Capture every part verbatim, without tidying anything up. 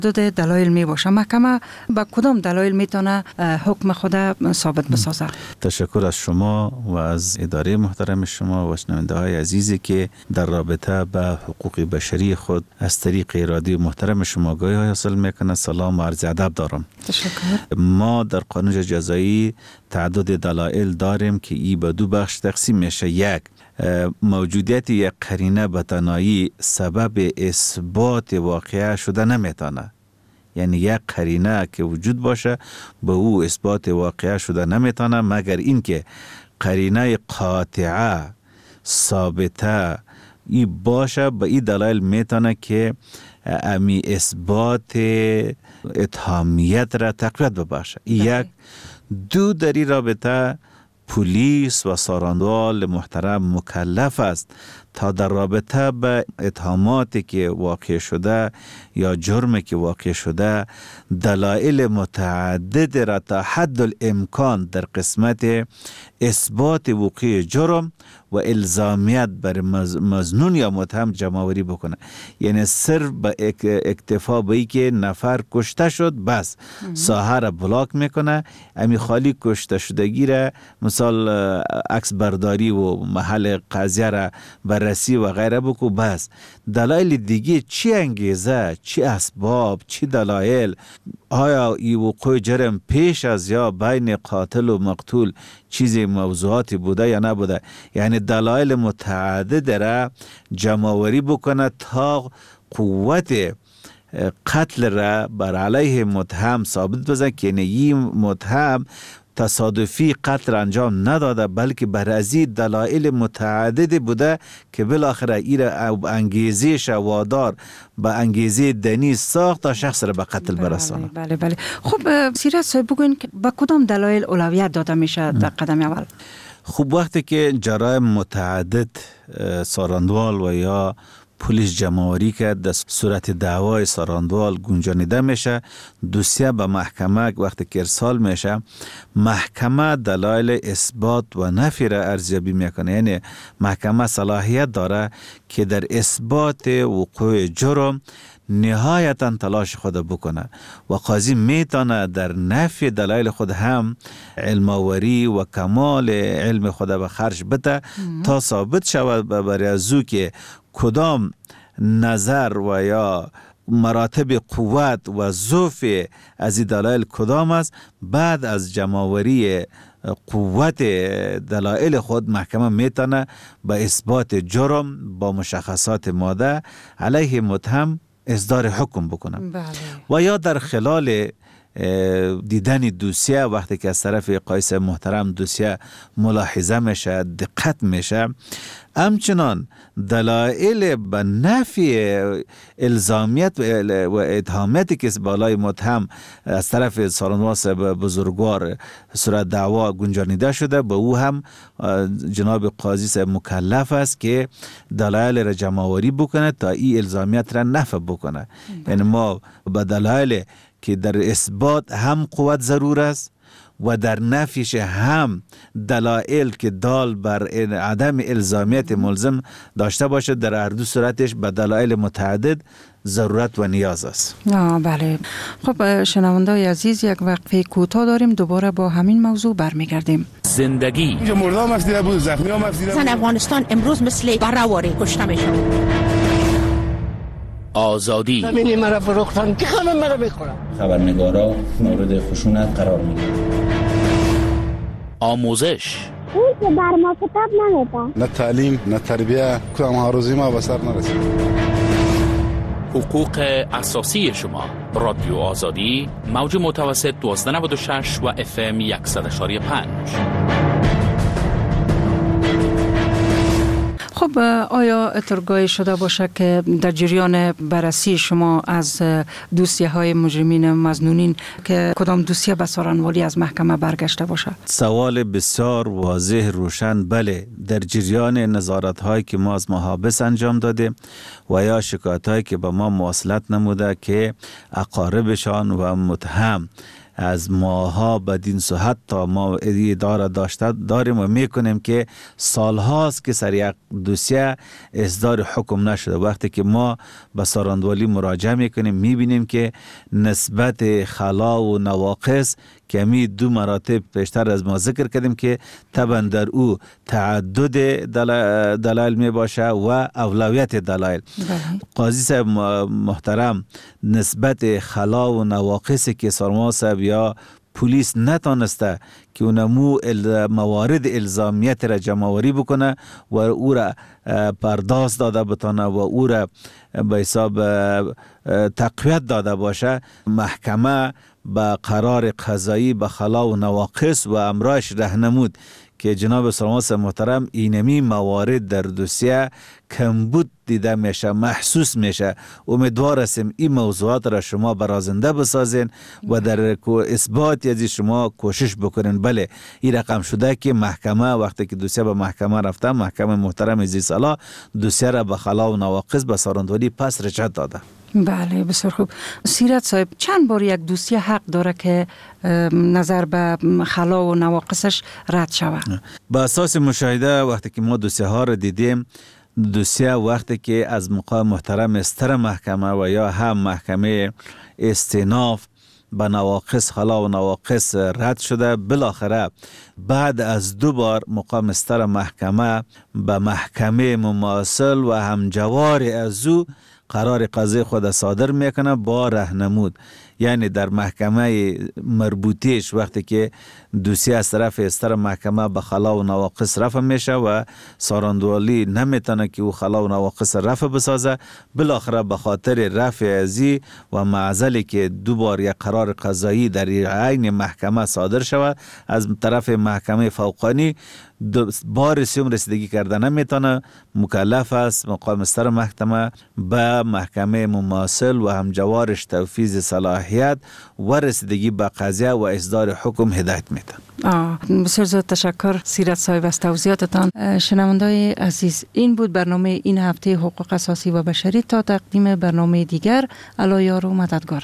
دو دلایل می باشه. محکمه با کدام دلایل میتونه حکم خود ثابت بسازه؟ تشکر از شما و از اداره محترم شما و شنونده های عزیزی که در رابطه به حقوق بشری خود از طریق رادیو محترم شما آگاهی حاصل میکنه. سلام و عرض ادب دارم. تشکر. ما در قانون جزایی تعدد دلایل داریم که ای به دو بخش تقسیم میشه. یک، موجودیت یک قرینه به تنهایی سبب اثبات واقعه شده نمیتونه. یعنی یک قرینه که وجود باشه به او اثبات واقعه شده نمیتونه مگر اینکه قرینه قاطعه ثابته ای باشه. به این دلایل میتونه که امی اثبات اتهامیت را تقویت ببخشه. یک. دو، در این رابطه پلیس و ساراندوال محترم مکلف است تا در رابطه به اتهاماتی که واقع شده یا جرمی که واقع شده دلایل متعدد را تا حد الامکان در قسمت اثبات وقوع جرم و الزامیت بر مظنون یا متهم جمع‌آوری بکنه. یعنی صرف به اکتفا به ای که نفر کشته شد بس ساحه را بلاک میکنه، امی خالی کشته شدگی را مثال عکس برداری و محل قضیه را بررسی و غیره بکو بس. دلایل دیگه چی انگیزه، چی اسباب، چی دلایل، آیا ای وقوع جرم پیش از یا بین قاتل و مقتول چیزی موضوعاتی بوده یا نبوده، یعنی دلایل متعدد را جمع‌آوری بکنه تا قوت قتل را بر علیه متهم ثابت بزنه که این متهم تصادفی قتل انجام نداده بلکه بر ازی دلایل متعدد بوده که بالاخره این انگیزه وادار به انگیزه دنی ساخت تا شخص را به قتل برسانه. بله بله بله. خب سیرت صاحب بگوین که با کدام دلایل اولویت داده میشه در قدم اول؟ خب وقتی که جرایم متعدد ساراندوال و یا پلیس جمع‌آوری کرد در صورت دعوای ساراندوال گنجانیده میشه، دوسیه به محکمه وقتی که ارسال میشه محکمه دلایل اثبات و نفی را ارزیابی میکنه. یعنی محکمه صلاحیت داره که در اثبات وقوع جرم نهایتا تلاش خود بکنه و قاضی میتونه در نفی دلایل خود هم علم‌آوری و کمال علم خود به خرج بده تا ثابت شود برای ازو که کدام نظر و یا مراتب قوت و ضعف از این دلایل کدام است. بعد از جمع‌آوری قوت دلایل خود محکمه میتونه به اثبات جرم با مشخصات ماده علیه متهم اصدار حکم بکنه. بله. و یا در خلال دیدن دوسیه وقتی که از طرف قایص محترم دوسیه ملاحظه میشه، دقت میشه، همچنان دلایل به نفی الزامیت و اتهاماتی که بالای متهم از طرف ساراندوال بزرگوار صورت دعوا گنجانیده شده به او هم جناب قاضی مکلف است که دلایل را جمع‌آوری بکنه تا این الزامیت را نفی بکنه. یعنی ما به دلایل که در اثبات هم قوت ضرور است و در نفیش هم دلایل که دال بر عدم الزامیت ملزم داشته باشه، در هر دو صورتش به دلایل متعدد ضرورت و نیاز است. آه بله. خب شنونده‌های عزیز یک وقفه کوتاه داریم، دوباره با همین موضوع برمیگردیم. زندگی اینجا مرده هم افزیده بود، زخمی هم افزیده بود. زن افغانستان امروز مثل بره‌واره کشته میشه. آزادی زمینی مرا فروختن که خانم مرا بخورم. خبرنگارا مورد خشونت قرار میگیرن. آموزش اون که بر ما کتاب نمیده. نه تعلیم نه تربیه کدام هاروزی ما به سر نرسید. حقوق اساسی شما. رادیو آزادی موج متوسط دوازده نود و شش و اف ام صد و یک و پنج. خب آیا اترگاهی شده باشه که در جریان بررسی شما از دوسیه های مجرمین مظنونین که کدام دوسیه به سارنوالی از محکمه برگشته باشه؟ سوال بسیار واضح روشن. بله، در جریان نظارت هایی که ما از محابس انجام داده و یا شکایت هایی که به ما مواصلت نموده که اقاربشان و متهم از ماها بدین صحت تا ما اداره داشته داریم و میکنیم که سالهاست که سر یک دوسیه اصدار حکم نشده. وقتی که ما به ساراندوالی مراجعه میکنیم میبینیم که نسبت خلا و نواقص که می دو مراتب پیشتر از ما ذکر کردیم که طبعا در او تعدد دلایل می باشه و اولویت دلایل. قاضی صاحب محترم نسبت خلا و نواقصی که سرما صاحب یا پلیس نتانسته که اونمو موارد الزامیت را جمع‌آوری بکنه و او را پرداخت داده بتانه و او را به حساب تقویت داده باشه، محکمه به قرار قضایی به خلا و نواقص و امرایش رهنمود که جناب سرماس محترم اینمی موارد در دوسیه کمبود دیده میشه، محسوس میشه. امیدوار هستیم این موضوعات را شما برازنده بسازین و در اثبات از شما کوشش بکنین. بله این رقم شده که محکمه وقتی که دوسیه به محکمه رفته، محکمه محترم زی سالا دوسیه را به خلا و نواقص به ساراندوالی پس رجعت داده. بله بسیار خوب. سیرت صاحب چند بار یک دوسیه حق داره که نظر به خلا و نواقصش رد شود؟ به اساس مشاهده وقتی که ما دوسیه ها را دیدیم، دوسیه وقتی که از مقام محترم استر محکمه و یا هم محکمه استیناف به نواقص خلا و نواقص رد شده، بالاخره بعد از دو بار مقام استر محکمه به محکمه مماثل و همجوار از او قرار قضای خود صادر میکنه با رهنمود. یعنی در محکمه مربوطیش وقتی که دوسیه از طرف استر محکمه به خلا و نواقص رفع میشه و ساراندوالی نمیتونه که او خلا و نواقص رفع بسازه، بالاخره به خاطر رفع ازی و معزلی که دو بار یک قرار قضایی در عین محکمه صادر شود از طرف محکمه فوقانی، بار سیوم رسیدگی کرده نمیتونه، مکلف است مقام استر محکمه به محکمه مماثل و همجوارش توفیض صلاحیت و رسیدگی به قضیه و اصدار حکم هدایت میده. بسیار زیاد تشکر سیرت صاحب از توضیحاتتان. شنوندای عزیز، این بود برنامه این هفته حقوق اساسی و بشری. تا تقدیم برنامه دیگر الله یار و مددگار.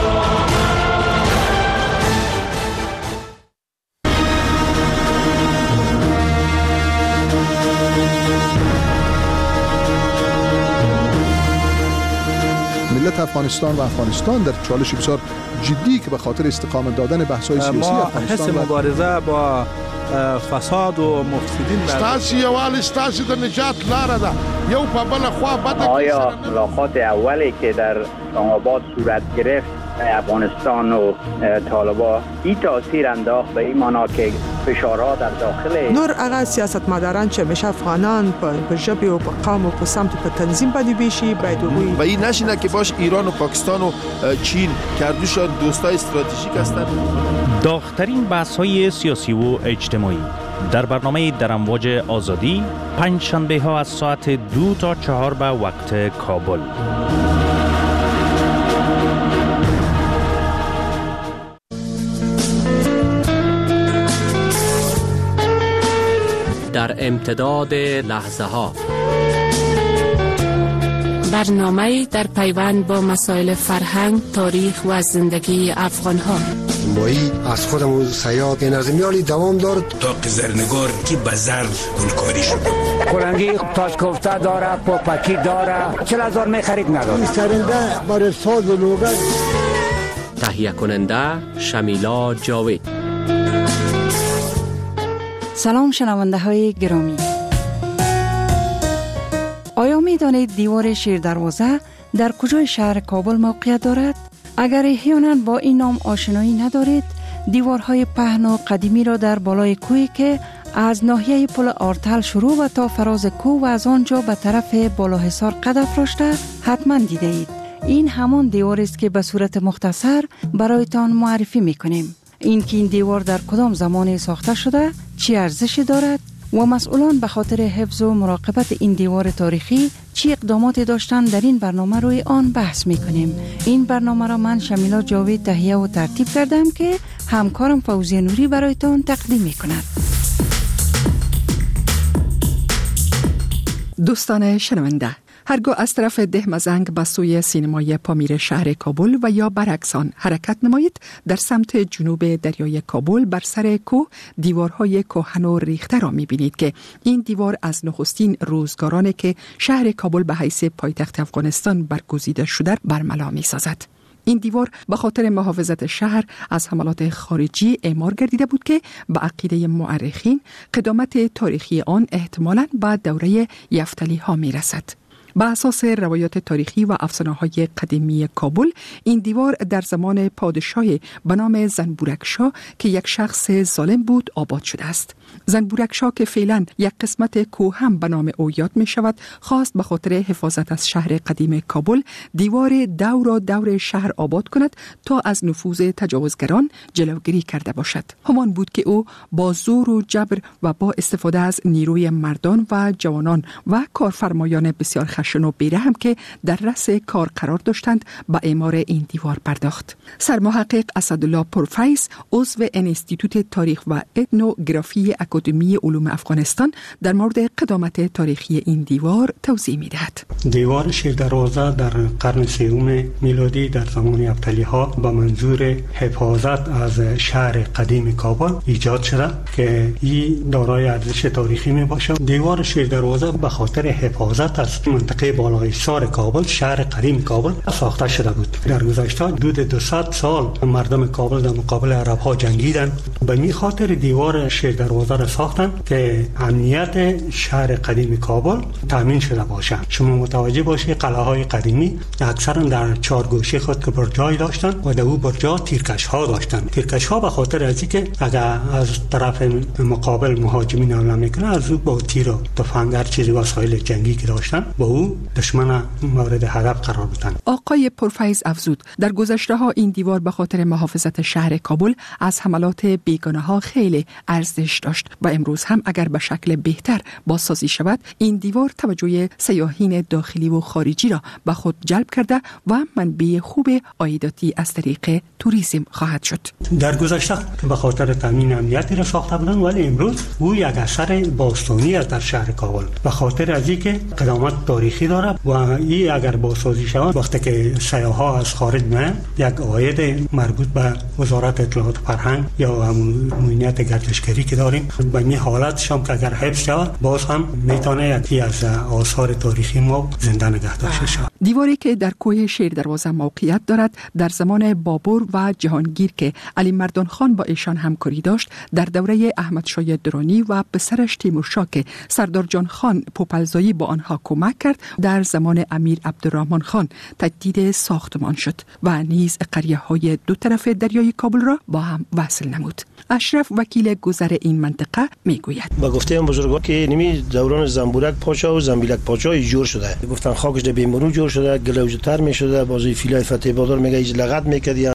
ملت افغانستان و افغانستان در چالش بسیار جدی که به خاطر استقامت دادن بحث‌های سیاسی افغانستان ما حس مبارزه با فساد و مفسدین ستاسي یوال ستاسي د نجات لاره ده یو په بل خوا بد. آیا ملاقات اولی که در اسلام آباد صورت گرفت افغانستان و طالبان این تاثیر انداخت به این معنا که فشارها در داخل نور اغا سیاستمداران چې مشه افغانان په ژبه او په قوم او په سمت په تنظیم باندې بشي باید وي و این نشینه که باش ایران و پاکستان و چین کردوشان دوستای استراتژیک هستند. داغ‌ترین بحث‌های سیاسی و اجتماعی در برنامه در امواج آزادی پنج شنبه ها از ساعت دو تا چهار به وقت کابل. در امتداد لحظه ها برنامه در پیوند با مسائل فرهنگ، تاریخ و زندگی افغان ها. مایی از خودمون سیاد نظمیالی دوام دارد تا زرنگار کی بازار گلکاری شد. کلنگی تاج کوفته داره، پوپکی داره، چهل هزار می خرید نداره. سرنده برای ساز و لوگل. تهیه کننده شمیلا جاوید. سلام شنونده های گرامی. آیا می دانید دیوار شیر دروازه در کجای شهر کابل موقعیت دارد؟ اگر احیانا با این نام آشنایی ندارید، دیوارهای پهن و قدیمی را در بالای کوهی که از ناحیه پل آرتل شروع و تا فراز کوه و از آنجا به طرف بالاحصار قد افراشته حتما دیده اید. این همان دیوار است که به صورت مختصر برایتان معرفی میکنیم. این که این دیوار در کدام زمان ساخته شده، چی ارزشی دارد و مسئولان به خاطر حفظ و مراقبت این دیوار تاریخی چی اقداماتی داشتن، در این برنامه روی آن بحث میکنیم. این برنامه را من شمیلا جاوید تهیه و ترتیب کردم که همکارم فوزی نوری برایتان تقدیم میکند. دوستان شنونده، هرگاه از طرف دهمزنگ به سوی سینمای پامیر شهر کابل و یا برعکسان حرکت نمایید، در سمت جنوب دریای کابل بر سر کوه دیوارهای کهن و ریخته را می‌بینید که این دیوار از نخستین روزگارانی که شهر کابل به حیث پایتخت افغانستان برگزیده شده برملا می‌سازد. این دیوار به خاطر محافظت شهر از حملات خارجی اعمار گردیده بود که به عقیده مورخین قدامت تاریخی آن احتمالاً به دوره یفتلی ها می رسد. به اساس روایات تاریخی و افسانه‌های قدیمی کابل، این دیوار در زمان پادشاهی به نام زنبورکشاه که یک شخص ظالم بود آباد شده است. زنبورکشاه که فعلا یک قسمت کوه هم به نام او یاد می شود، خواست به خاطر حفاظت از شهر قدیم کابل دیوار دور و دور شهر آباد کند تا از نفوذ تجاوزگران جلوگیری کرده باشد. همان بود که او با زور و جبر و با استفاده از نیروی مردان و جوانان و کارفرمایان بسیار خشن و بیرحم که در رأس کار قرار داشتند به اعمار این دیوار پرداخت. سرمحقق اسدالله پرفیض، عضو انستیتوت تاریخ و اتنوگرافی اکادمی علوم افغانستان، در مورد قدامت تاریخی این دیوار توضیح می‌دهد. دیوار شیر دروازه در قرن سوم میلادی در زمان یفتلی ها به منظور حفاظت از شهر قدیم کابل ایجاد شده که این دارای ارزش تاریخی می باشه. دیوار شیر دروازه به خاطر حفاظت از منطقه بالای سار کابل، شهر قدیم کابل ساخته شده بود. در گذشته حدود دویست سال مردم کابل در مقابل عرب ها جنگیدند. به می خاطر دیوار شیر دروازه را ساختن که امنیت شهر قدیم کابل تامین شده باشه. شما متوجه باشید قلعه های قدیمی اکثرا در چهار گوشه خود که برجای داشتن و در او برجا تیرکش ها داشتن. تیرکش ها به خاطر از اینکه اگر از طرف مقابل مهاجمین حمله میکنه، از او با تیر و تفنگ هر چیزی وسایل جنگی که داشتن با او دشمن مورد هدف قرار دادن. آقای پرفیض افزود در گذشته ها این دیوار به خاطر محافظت شهر کابل از حملات بیگانه ها خیلی ارزش داشت و امروز هم اگر به شکل بهتر بازسازی شود، این دیوار توجه سیاحین داخلی و خارجی را به خود جلب کرده و منبع خوب عایداتی از طریق توریسم خواهد شد. در گذشته به خاطر تامین امنیتی را ساخته بودند، ولی امروز او یک اثر باستانی است در شهر کابل به خاطر از اینکه قدامت تاریخی دارد و این اگر بازسازی شود وقتی که سیاح‌ها از خارج میان یک عاید مربوط به وزارت اطلاعات فرهنگ یا امنیت گردشگری که داریم به این حالت شام که اگر حفظ شود باز هم میتونه یکی از آثار تاریخی ما زنده نگه داشته شود. دیواری که در کوه شیر دروازه موقعیت دارد در زمان بابر و جهانگیر که علی مردان خان با ایشان همکاری داشت، در دوره احمد شاه درانی و پسرش تیمورشاه که سردار جان خان پوپلزایی با آنها کمک کرد، در زمان امیر عبدالرحمن خان تجدید ساختمان شد و نیز قریه های دو طرف دریای کابل را با هم وصل نمود. اشرف وکیل گذر این منطقه میگوید با گفته این بزرگوار که نمی دوران زنبورک پاشا و زنبیلک پاشا جور شده، گفتن خاکش در بیمارو جور شده، گلوجتر می شده، بازی فیلای فتح بادار میگه ایج لغت میکردی